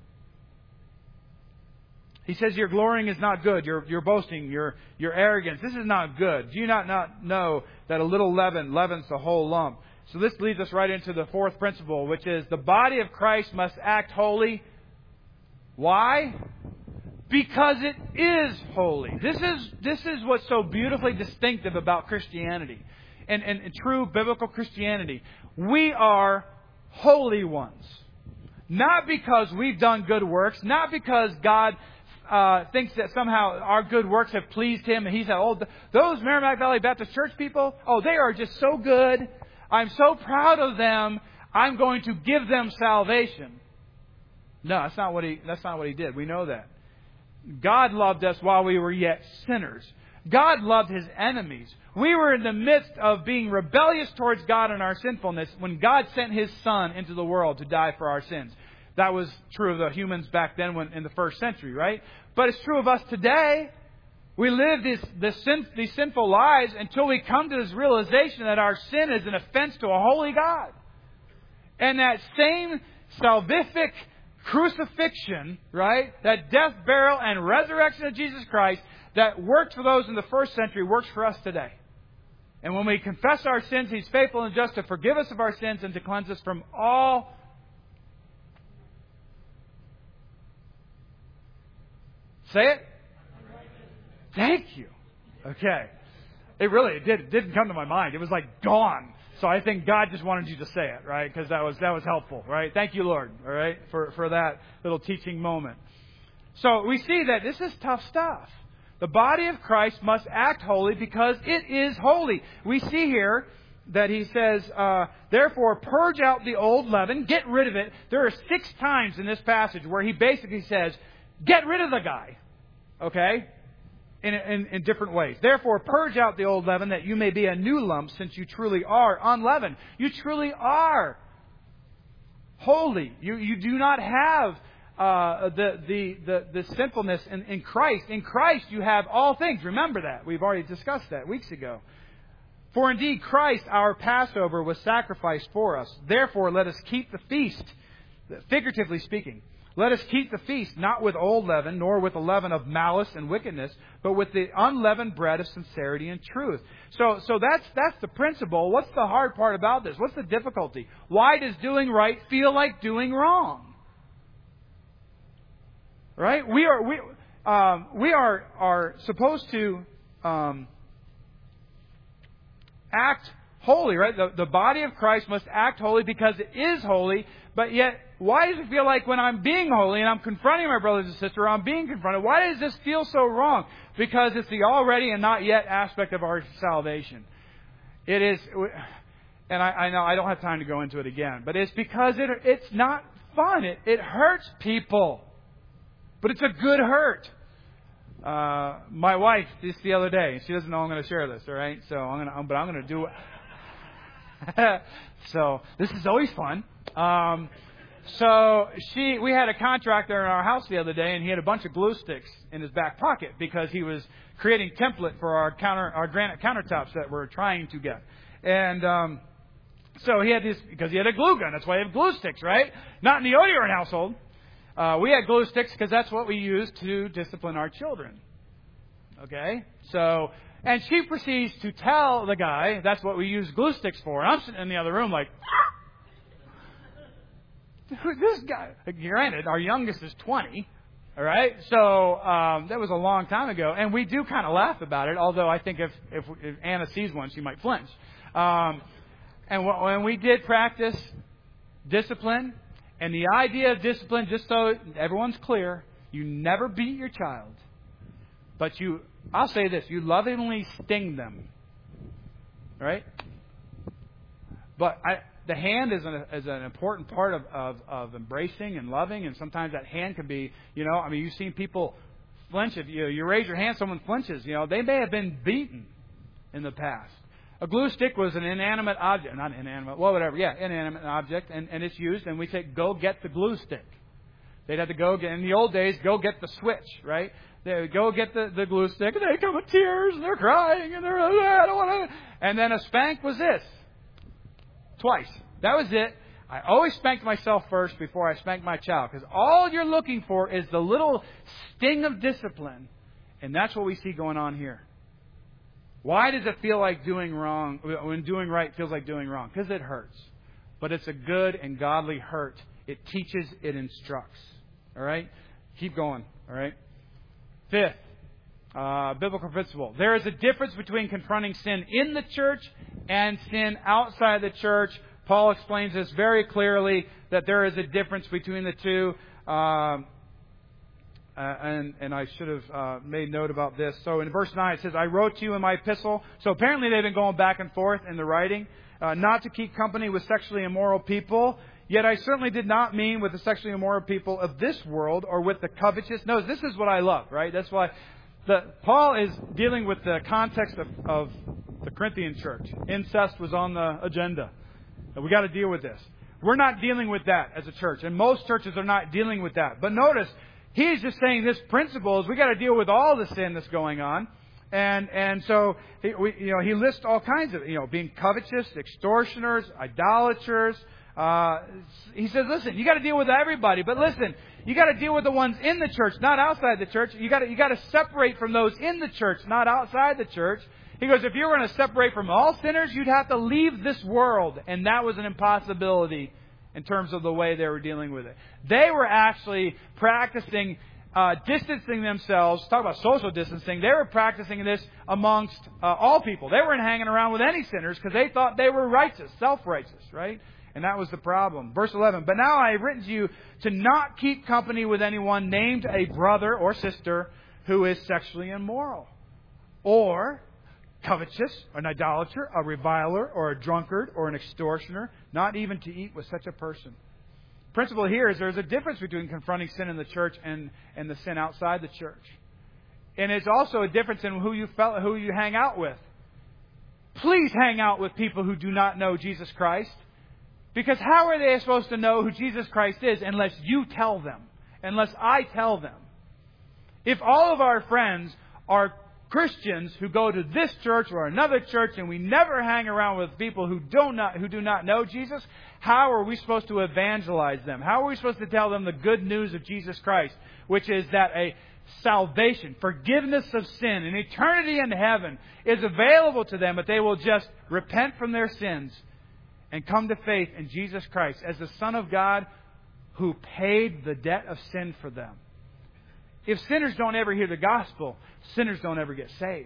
He says your glorying is not good. Your your boasting, your your arrogance. This is not good. Do you not, not know that a little leaven leavens the whole lump? So this leads us right into the fourth principle, which is the body of Christ must act holy. Why? Because it is holy. This is this is what's so beautifully distinctive about Christianity and, and, and true biblical Christianity. We are holy ones. Not because we've done good works, not because God uh, thinks that somehow our good works have pleased Him and He said, oh, those Merrimack Valley Baptist Church people, oh, they are just so good. I'm so proud of them. I'm going to give them salvation. No, that's not what he, that's not what he did. We know that. God loved us while we were yet sinners. God loved His enemies. We were in the midst of being rebellious towards God in our sinfulness when God sent His Son into the world to die for our sins. That was true of the humans back then when, in the first century, right? But it's true of us today. We live this, this sin, these sinful lives until we come to this realization that our sin is an offense to a holy God. And that same salvific crucifixion, right? That death, burial, and resurrection of Jesus Christ that worked for those in the first century works for us today. And when we confess our sins, He's faithful and just to forgive us of our sins and to cleanse us from all. Say it. Thank you. Okay. It really it did, it didn't come to my mind. It was like gone. So I think God just wanted you to say it, right? Because that was that was helpful, right? Thank you, Lord, all right, for, for that little teaching moment. So we see that this is tough stuff. The body of Christ must act holy because it is holy. We see here that he says, uh, therefore, purge out the old leaven, get rid of it. There are six times in this passage where he basically says, get rid of the guy, okay? In, in, in different ways. Therefore, purge out the old leaven that you may be a new lump, since you truly are unleavened. You truly are holy. You, you do not have uh, the, the, the, the sinfulness in, in Christ. In Christ, you have all things. Remember that. We've already discussed that weeks ago. For indeed, Christ, our Passover, was sacrificed for us. Therefore, let us keep the feast, figuratively speaking. Let us keep the feast, not with old leaven, nor with the leaven of malice and wickedness, but with the unleavened bread of sincerity and truth. So, so that's that's the principle. What's the hard part about this? What's the difficulty? Why does doing right feel like doing wrong? Right? We are we um, we are are supposed to um, act holy, right? The, the body of Christ must act holy because it is holy, but yet, why does it feel like when I'm being holy and I'm confronting my brothers and sisters, or I'm being confronted, why does this feel so wrong? Because it's the already and not yet aspect of our salvation. It is, and I, I know I don't have time to go into it again, but it's because it, it's not fun. It, it hurts people. But it's a good hurt. Uh, my wife, just the other day, she doesn't know I'm going to share this, all right? So I'm going to, but I'm going to do it. So this is always fun. Um, so she, we had a contractor in our house the other day, and he had a bunch of glue sticks in his back pocket because he was creating template for our counter, our granite countertops that we're trying to get. And um, so he had this because he had a glue gun. That's why he had glue sticks, right? Not in the Odierun household. Uh, we had glue sticks because that's what we used to discipline our children. Okay, so. And she proceeds to tell the guy that's what we use glue sticks for. And I'm sitting in the other room like, this guy. Granted, our youngest is twenty. All right, so um, that was a long time ago, and we do kind of laugh about it. Although I think if if, if Anna sees one, she might flinch. Um, and when we did practice discipline, and the idea of discipline, just so everyone's clear, you never beat your child, but you. I'll say this, you lovingly sting them. Right? But I, the hand is an, is an important part of, of, of embracing and loving, and sometimes that hand can be, you know, I mean, you've seen people flinch. If you, you raise your hand, someone flinches. You know, they may have been beaten in the past. A glue stick was an inanimate object. Not inanimate, well, whatever. Yeah, inanimate object, and, and it's used, and we say, go get the glue stick. They'd have to go get, in the old days, go get the switch, right? They would go get the, the glue stick, and they come with tears, and they're crying, and they're, I don't want to. And then a spank was this. Twice. That was it. I always spanked myself first before I spanked my child, because all you're looking for is the little sting of discipline, and that's what we see going on here. Why does it feel like doing wrong, when doing right feels like doing wrong? Because it hurts. But it's a good and godly hurt. It teaches, it instructs. All right? Keep going. All right? Fifth, uh, biblical principle. There is a difference between confronting sin in the church and sin outside the church. Paul explains this very clearly, that there is a difference between the two. Um, uh, and, and I should have uh, made note about this. So in verse nine it says, I wrote to you in my epistle. So apparently they've been going back and forth in the writing. Uh, not to keep company with sexually immoral people. Yet I certainly did not mean with the sexually immoral people of this world or with the covetous. No, this is what I love, right? That's why the, Paul is dealing with the context of, of the Corinthian church. Incest was on the agenda. And we got to deal with this. We're not dealing with that as a church. And most churches are not dealing with that. But notice, he's just saying this principle is we got to deal with all the sin that's going on. And and so he, we, you know he lists all kinds of, you know, being covetous, extortioners, idolaters. Uh, he says, listen, you got to deal with everybody, but listen, you got to deal with the ones in the church, not outside the church. You got to you got to separate from those in the church, not outside the church. He goes, if you were going to separate from all sinners, you'd have to leave this world, and that was an impossibility in terms of the way they were dealing with it. They were actually practicing uh, distancing themselves. Talk about social distancing. They were practicing this amongst uh, all people. They weren't hanging around with any sinners because they thought they were righteous, self-righteous, right? And that was the problem. Verse eleven, but now I have written to you to not keep company with anyone named a brother or sister who is sexually immoral, or covetous, an idolater, a reviler, or a drunkard, or an extortioner, not even to eat with such a person. Principle here is there's a difference between confronting sin in the church and, and the sin outside the church. And it's also a difference in who you fel- who you hang out with. Please hang out with people who do not know Jesus Christ. Because how are they supposed to know who Jesus Christ is unless you tell them? Unless I tell them? If all of our friends are Christians who go to this church or another church and we never hang around with people who do not who do not know Jesus, how are we supposed to evangelize them? How are we supposed to tell them the good news of Jesus Christ, which is that a salvation, forgiveness of sin, and eternity in heaven is available to them if they will just repent from their sins and come to faith in Jesus Christ as the Son of God who paid the debt of sin for them. If sinners don't ever hear the gospel, sinners don't ever get saved.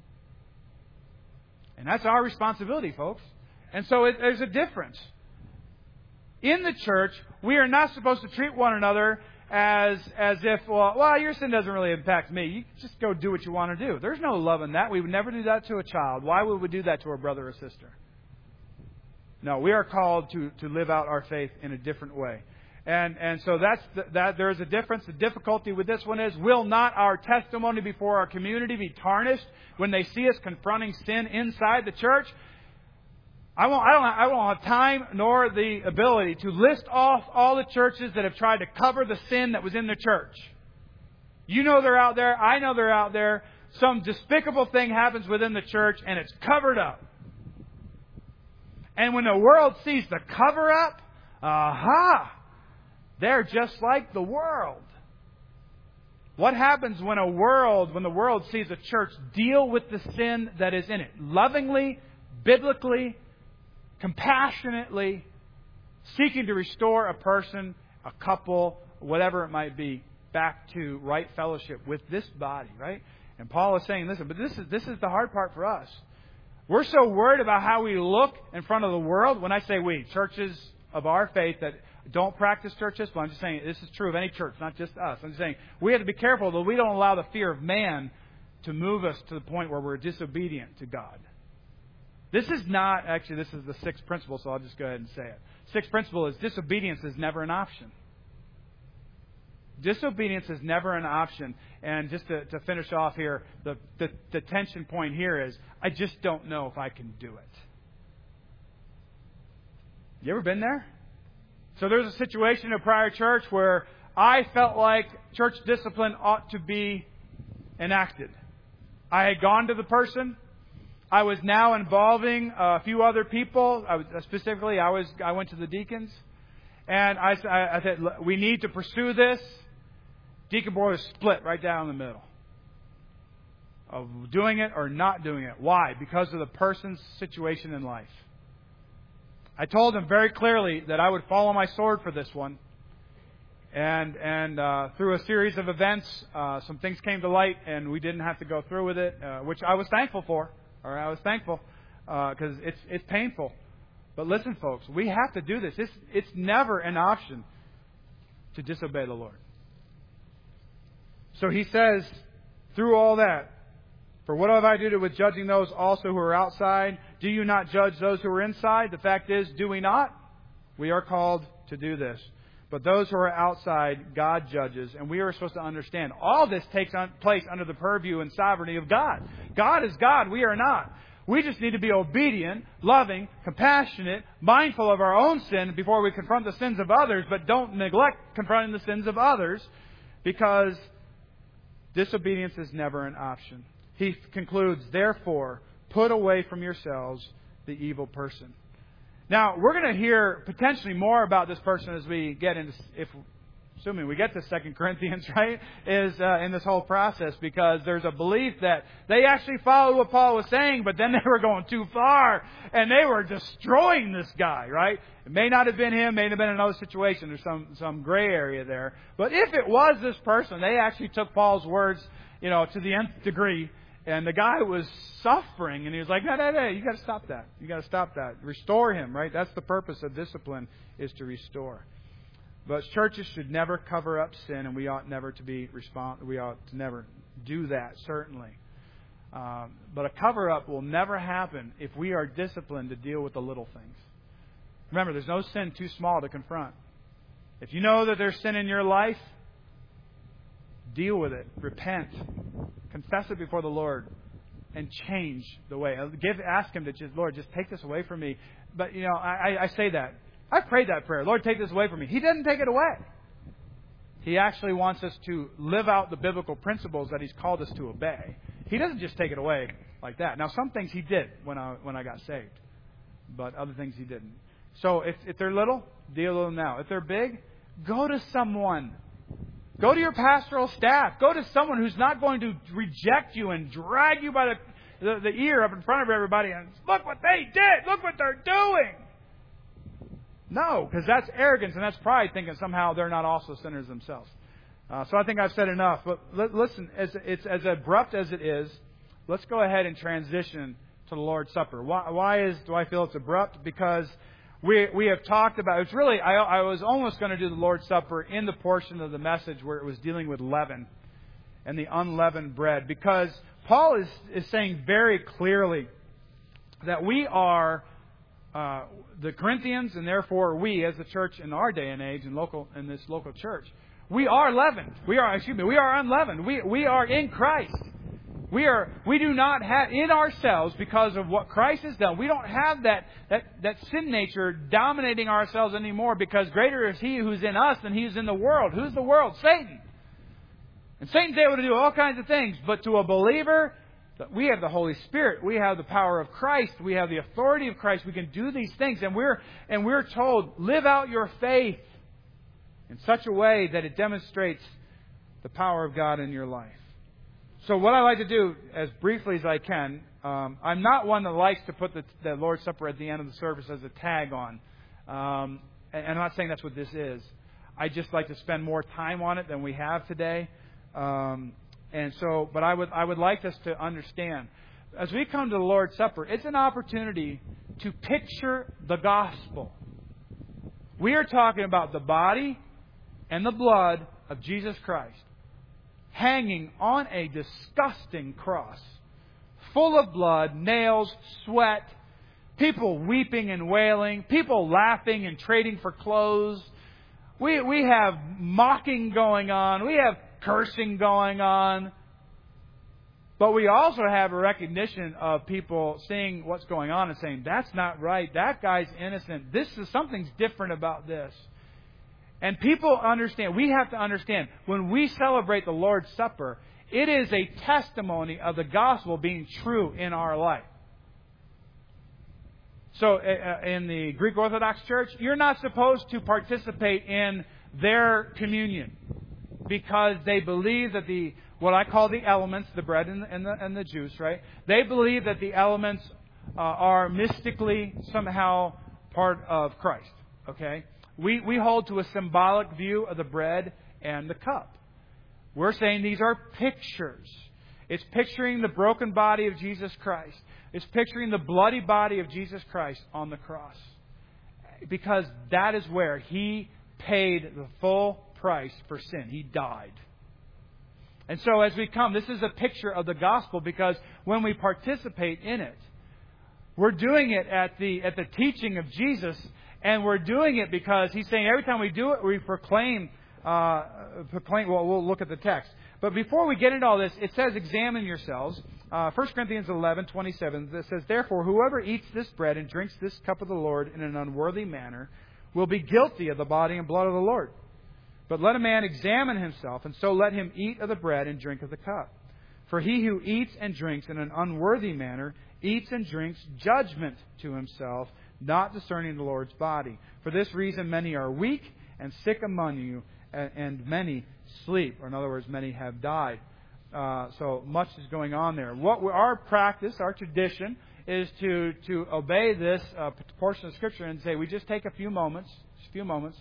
And that's our responsibility, folks. And so it, there's a difference. In the church, we are not supposed to treat one another as as if, well, well, your sin doesn't really impact me. You just go do what you want to do. There's no love in that. We would never do that to a child. Why would we do that to a brother or sister? No, we are called to, to live out our faith in a different way. And and so that's the, that there is a difference. The difficulty with this one is, will not our testimony before our community be tarnished when they see us confronting sin inside the church? I won't, I don't, I won't have time nor the ability to list off all the churches that have tried to cover the sin that was in the church. You know they're out there. I know they're out there. Some despicable thing happens within the church and it's covered up. And when the world sees the cover up, aha! They're just like the world. What happens when a world, when the world sees a church deal with the sin that is in it? Lovingly, biblically, compassionately, seeking to restore a person, a couple, whatever it might be, back to right fellowship with this body, right? And Paul is saying, listen, but this is this is the hard part for us. We're so worried about how we look in front of the world. When I say we, churches of our faith that don't practice church discipline, I'm just saying this is true of any church, not just us. I'm just saying we have to be careful that we don't allow the fear of man to move us to the point where we're disobedient to God. This is not, actually, this is the sixth principle, so I'll just go ahead and say it. Sixth principle is disobedience is never an option. Disobedience is never an option. And just to, to finish off here, the, the, the tension point here is, I just don't know if I can do it. You ever been there? So there's a situation in a prior church where I felt like church discipline ought to be enacted. I had gone to the person. I was now involving a few other people. I was, specifically, I was I went to the deacons, and I, I, I said, we need to pursue this. Deacon board was split right down the middle of doing it or not doing it. Why? Because of the person's situation in life. I told them very clearly that I would follow my sword for this one. And and uh, through a series of events, uh, some things came to light, and we didn't have to go through with it, uh, which I was thankful for. Or I was thankful because uh, it's it's painful. But listen, folks, we have to do this. It's, it's never an option to disobey the Lord. So he says, through all that, for what have I to do with judging those also who are outside? Do you not judge those who are inside? The fact is, do we not? We are called to do this. But those who are outside, God judges. And we are supposed to understand all this takes on, place under the purview and sovereignty of God. God is God. We are not. We just need to be obedient, loving, compassionate, mindful of our own sin before we confront the sins of others, but don't neglect confronting the sins of others, because disobedience is never an option. He concludes, therefore, put away from yourselves the evil person. Now, we're going to hear potentially more about this person as we get into, if assuming we get to Second Corinthians, right, is uh, in this whole process, because there's a belief that they actually followed what Paul was saying, but then they were going too far, and they were destroying this guy, right? It may not have been him, may have been another situation. There's some, some gray area there. But if it was this person, they actually took Paul's words, you know, to the nth degree. And the guy was suffering, and he was like, no, no, no, you got to stop that. You got to stop that. Restore him, right? That's the purpose of discipline, is to restore. But churches should never cover up sin, and we ought never to be respond. We ought to never do that, certainly. Um, but a cover-up will never happen if we are disciplined to deal with the little things. Remember, there's no sin too small to confront. If you know that there's sin in your life, deal with it. Repent. Confess it before the Lord and change the way. Give, ask Him to just, Lord, just take this away from me. But, you know, I, I say that. I've prayed that prayer. Lord, take this away from me. He doesn't take it away. He actually wants us to live out the biblical principles that He's called us to obey. He doesn't just take it away like that. Now, some things He did when I when I got saved, but other things He didn't. So if, if they're little, deal with them now. If they're big, go to someone. Go to your pastoral staff. Go to someone who's not going to reject you and drag you by the, the, the ear up in front of everybody and look what they did. Look what they're doing. No, because that's arrogance and that's pride, thinking somehow they're not also sinners themselves. Uh, so I think I've said enough. But li- listen, it's, it's as abrupt as it is. Let's go ahead and transition to the Lord's Supper. Why, why is do I feel it's abrupt? Because We we have talked about, it's really, I, I was almost going to do the Lord's Supper in the portion of the message where it was dealing with leaven and the unleavened bread. Because Paul is, is saying very clearly that we are uh, the Corinthians, and therefore we as the church in our day and age, in local in this local church, we are leavened. We are, excuse me, we are unleavened. We, we are in Christ. We are, we do not have, in ourselves, because of what Christ has done, we don't have that, that, that sin nature dominating ourselves anymore, because greater is He who's in us than He who's in the world. Who's the world? Satan. And Satan's able to do all kinds of things, but to a believer, we have the Holy Spirit. We have the power of Christ. We have the authority of Christ. We can do these things, and we're, and we're told, live out your faith in such a way that it demonstrates the power of God in your life. So what I like to do, as briefly as I can, um, I'm not one that likes to put the, the Lord's Supper at the end of the service as a tag on. Um, and I'm not saying that's what this is. I just like to spend more time on it than we have today. Um, and so, but I would I would like us to understand, as we come to the Lord's Supper, it's an opportunity to picture the gospel. We are talking about the body and the blood of Jesus Christ, hanging on a disgusting cross, full of blood, nails, sweat, people weeping and wailing, people laughing and trading for clothes. We we have mocking going on. We have cursing going on. But we also have a recognition of people seeing what's going on and saying, that's not right. That guy's innocent. This is something's different about this. And people understand, we have to understand, when we celebrate the Lord's Supper, it is a testimony of the gospel being true in our life. So uh, in the Greek Orthodox Church, you're not supposed to participate in their communion because they believe that the, what I call the elements, the bread and the, and the, and the juice, right? They believe that the elements uh, are mystically somehow part of Christ, okay? We we hold to a symbolic view of the bread and the cup. We're saying these are pictures. It's picturing the broken body of Jesus Christ. It's picturing the bloody body of Jesus Christ on the cross. Because that is where He paid the full price for sin. He died. And so as we come, this is a picture of the gospel, because when we participate in it, we're doing it at the at the teaching of Jesus. And we're doing it because He's saying every time we do it, we proclaim, uh, proclaim. Well, we'll look at the text. But before we get into all this, it says, examine yourselves. Uh, First Corinthians eleven twenty-seven, it says, therefore, whoever eats this bread and drinks this cup of the Lord in an unworthy manner will be guilty of the body and blood of the Lord. But let a man examine himself, and so let him eat of the bread and drink of the cup. For he who eats and drinks in an unworthy manner eats and drinks judgment to himself, not discerning the Lord's body. For this reason many are weak and sick among you, and many sleep. Or in other words, many have died. Uh, so much is going on there. What we, our practice, our tradition, is to to obey this uh, portion of Scripture and say we just take a few moments, a few moments,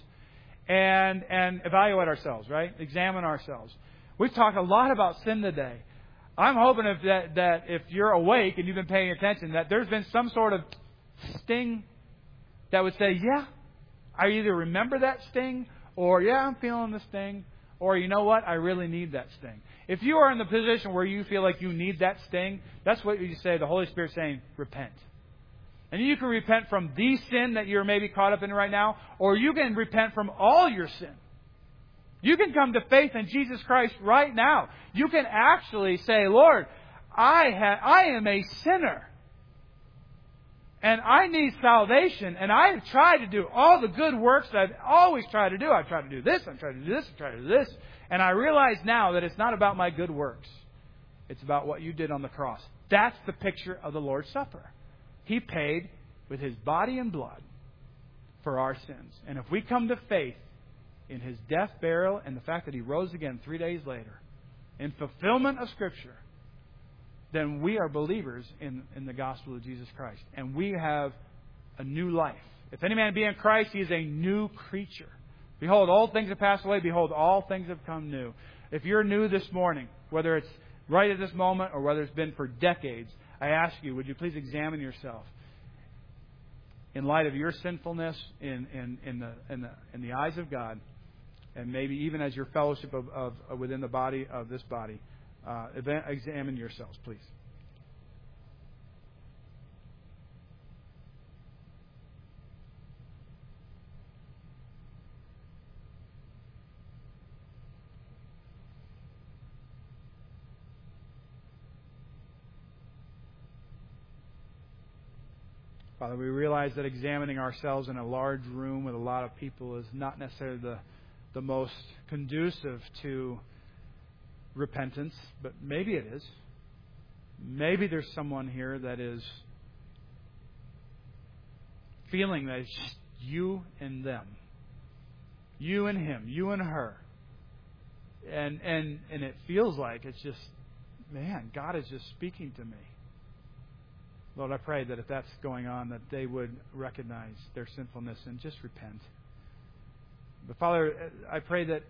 and and evaluate ourselves, right? Examine ourselves. We've talked a lot about sin today. I'm hoping if that, that if you're awake and you've been paying attention, that there's been some sort of sting that would say, yeah, I either remember that sting, or yeah, I'm feeling the sting, or you know what, I really need that sting. If you are in the position where you feel like you need that sting, that's what you say, the Holy Spirit saying, repent. And you can repent from the sin that you're maybe caught up in right now, or you can repent from all your sin. You can come to faith in Jesus Christ right now. You can actually say, Lord, I ha- I am a sinner. And I need salvation. And I have tried to do all the good works that I've always tried to do. I've tried to do this, I've tried to do this, I've tried to do this. And I realize now that it's not about my good works. It's about what you did on the cross. That's the picture of the Lord's Supper. He paid with His body and blood for our sins. And if we come to faith in His death, burial, and the fact that He rose again three days later, in fulfillment of Scripture, then we are believers in, in the gospel of Jesus Christ. And we have a new life. If any man be in Christ, he is a new creature. Behold, all things have passed away. Behold, all things have come new. If you're new this morning, whether it's right at this moment or whether it's been for decades, I ask you, would you please examine yourself in light of your sinfulness in, in, in, the, in, the, in the eyes of God, and maybe even as your fellowship of, of, of within the body of this body. Uh, examine yourselves, please. Father, we realize that examining ourselves in a large room with a lot of people is not necessarily the, the most conducive to repentance, but maybe it is. Maybe there's someone here that is feeling that it's just you and them. You and him. You and her. And and and it feels like it's just, man, God is just speaking to me. Lord, I pray that if that's going on, that they would recognize their sinfulness and just repent. But Father, I pray that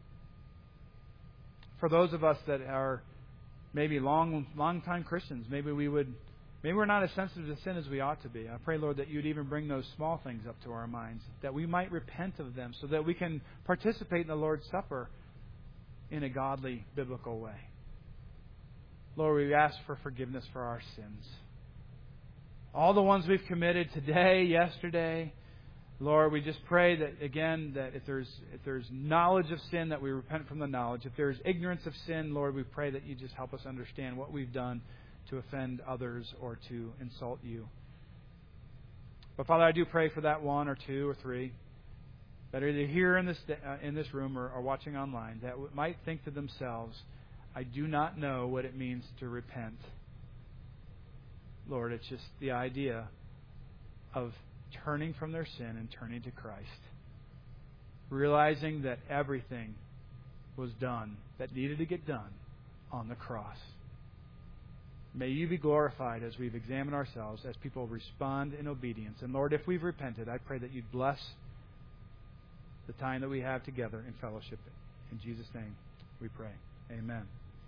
for those of us that are maybe long, long time Christians, maybe we would, maybe we're not as sensitive to sin as we ought to be. I pray, Lord, that you'd even bring those small things up to our minds, that we might repent of them, so that we can participate in the Lord's Supper in a godly, biblical way. Lord, we ask for forgiveness for our sins. All the ones we've committed today, yesterday. Lord, we just pray that, again, that if there's if there's knowledge of sin, that we repent from the knowledge. If there's ignorance of sin, Lord, we pray that you just help us understand what we've done to offend others or to insult you. But, Father, I do pray for that one or two or three that are either here in this uh, in this room or, or watching online that might think to themselves, I do not know what it means to repent. Lord, it's just the idea of turning from their sin and turning to Christ. Realizing that everything was done that needed to get done on the cross. May you be glorified as we've examined ourselves, as people respond in obedience. And Lord, if we've repented, I pray that you'd bless the time that we have together in fellowship. In Jesus' name we pray. Amen.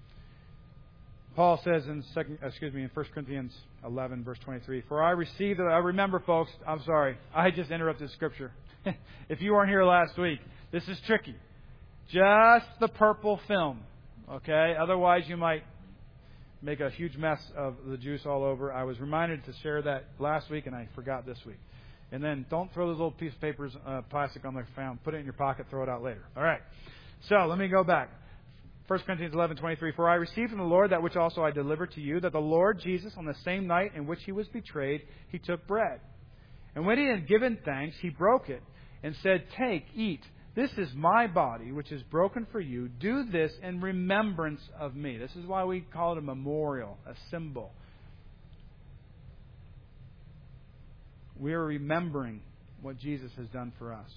Paul says in second, excuse me, in First Corinthians eleven, verse twenty-three, for I received, I remember, folks, I'm sorry, I just interrupted Scripture. If you weren't here last week, this is tricky. Just the purple film, okay? Otherwise, you might make a huge mess of the juice all over. I was reminded to share that last week, and I forgot this week. And then don't throw those little piece of papers, uh, plastic on the ground. Put it in your pocket, throw it out later. All right. So let me go back. First Corinthians eleven twenty-three, for I received from the Lord that which also I delivered to you, that the Lord Jesus, on the same night in which he was betrayed, he took bread. And when he had given thanks, he broke it and said, take, eat. This is my body, which is broken for you. Do this in remembrance of me. This is why we call it a memorial, a symbol. We are remembering what Jesus has done for us.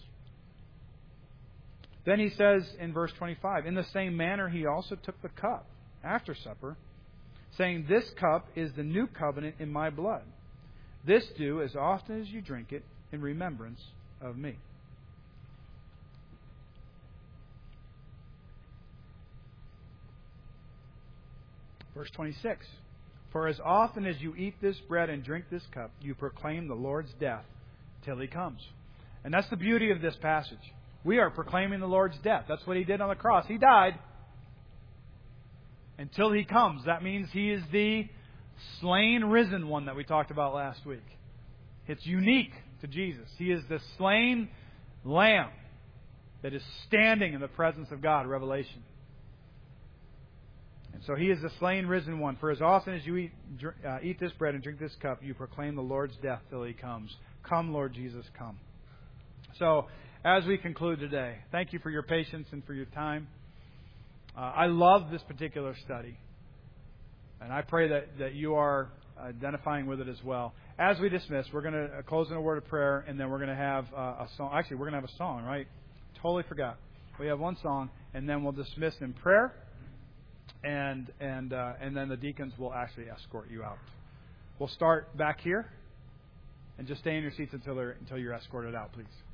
Then he says in verse twenty-five, in the same manner he also took the cup after supper, saying, this cup is the new covenant in my blood. This do as often as you drink it in remembrance of me. Verse twenty-six, for as often as you eat this bread and drink this cup, you proclaim the Lord's death till he comes. And that's the beauty of this passage. We are proclaiming the Lord's death. That's what he did on the cross. He died until he comes. That means he is the slain, risen one that we talked about last week. It's unique to Jesus. He is the slain lamb that is standing in the presence of God, Revelation. And so he is the slain, risen one. For as often as you eat, uh, eat this bread and drink this cup, you proclaim the Lord's death till he comes. Come, Lord Jesus, come. So, as we conclude today, thank you for your patience and for your time. Uh, I love this particular study. And I pray that, that you are identifying with it as well. As we dismiss, we're going to close in a word of prayer, and then we're going to have uh, a song. Actually, we're going to have a song, right? Totally forgot. We have one song, and then we'll dismiss in prayer, and and uh, and then the deacons will actually escort you out. We'll start back here, and just stay in your seats until they're, until you're escorted out, please.